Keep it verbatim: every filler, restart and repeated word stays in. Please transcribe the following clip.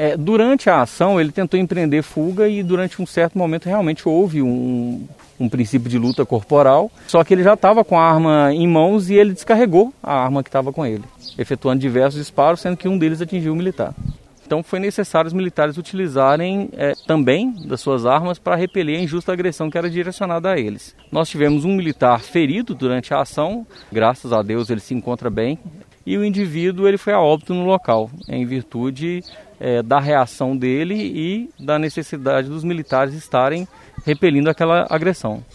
É, durante a ação ele tentou empreender fuga e durante um certo momento realmente houve um, um princípio de luta corporal, só que ele já estava com a arma em mãos e ele descarregou a arma que estava com ele, efetuando diversos disparos, sendo que um deles atingiu o militar. Então foi necessário os militares utilizarem é, também das suas armas para repelir a injusta agressão que era direcionada a eles. Nós tivemos um militar ferido durante a ação, graças a Deus ele se encontra bem, e o indivíduo ele foi a óbito no local, em virtude é, da reação dele e da necessidade dos militares estarem repelindo aquela agressão.